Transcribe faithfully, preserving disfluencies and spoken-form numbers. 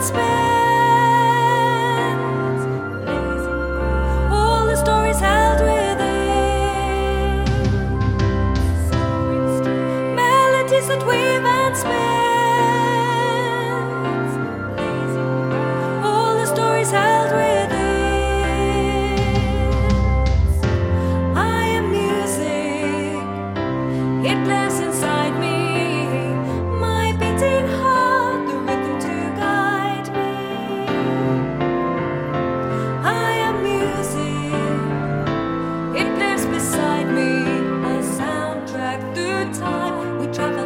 spent, all the stories held within, melodies that weave and spin, all the stories held within. I am music, it lives inside me, my beating heart, the rhythm to guide me. I am music, it lives beside me, a soundtrack through time. We travel